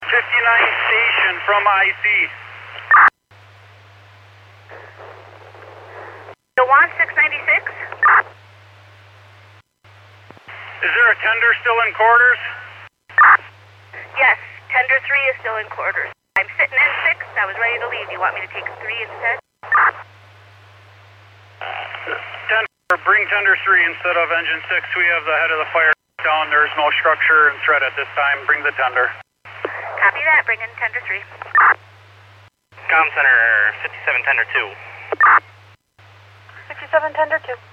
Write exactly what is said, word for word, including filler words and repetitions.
fifty-nine station from I C. Dewan six ninety-six. Is there a tender still in quarters? Yes, tender three is still in quarters. I'm sitting in six. I was ready to leave. You want me to take three instead? Tender, bring tender three instead of engine six. We have the head of the fire down. There's no structure and threat at this time. Bring the tender. Copy that. Bring in tender three. Com Center fifty-seven tender two. fifty-seven tender two.